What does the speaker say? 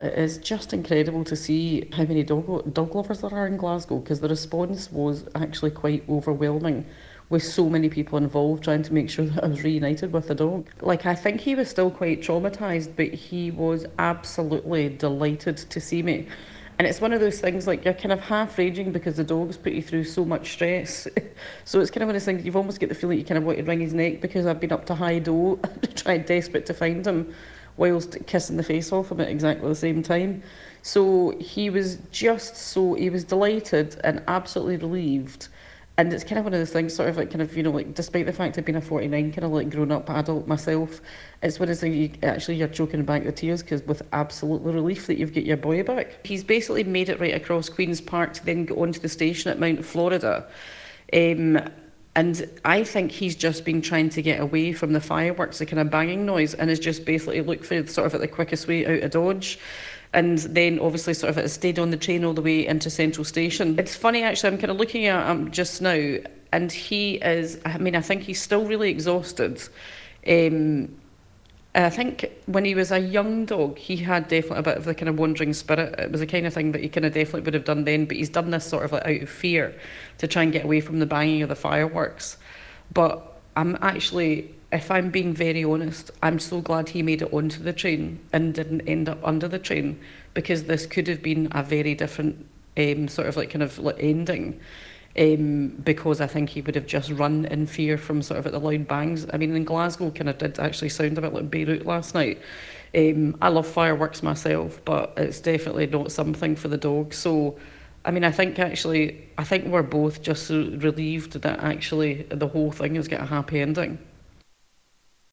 It is just incredible to see how many dog lovers there are in Glasgow, because the response was actually quite overwhelming, with so many people involved trying to make sure that I was reunited with the dog. Like, I think he was still quite traumatised, but he was absolutely delighted to see me. And it's one of those things, like, you're kind of half raging because the dog's put you through so much stress. So it's kind of one of those things, you've almost get the feeling you kind of want to wring his neck, because I've been up to high do, trying desperate to find him, whilst kissing the face off him at exactly the same time. So he was delighted and absolutely relieved. And it's kind of one of those things, sort of like, kind of, like, despite the fact of being a 49, kind of like grown up adult myself, it's one of those things, you're choking back the tears, because with absolute relief that you've got your boy back. He's basically made it right across Queen's Park to then go onto the station at Mount Florida. Um, and I think he's just been trying to get away from the fireworks, the kind of banging noise, and has just basically looked for sort of at the quickest way out of Dodge. And then obviously sort of it stayed on the train all the way into Central Station. It's funny, actually, I'm kind of looking at him just now, and he is, I mean, I think he's still really exhausted. Um, I think when he was a young dog, he had definitely a bit of the kind of wandering spirit. It was the kind of thing that he kind of definitely would have done then, but he's done this sort of like out of fear to try and get away from the banging of the fireworks. But I'm actually, if I'm being very honest, I'm so glad he made it onto the train and didn't end up under the train, because this could have been a very different sort of like kind of like ending. Because I think he would have just run in fear from sort of at the loud bangs. I mean, in Glasgow, kind of did actually sound a bit like Beirut last night. I love fireworks myself, but it's definitely not something for the dog. So, I mean, I think we're both just so relieved that actually the whole thing has got a happy ending.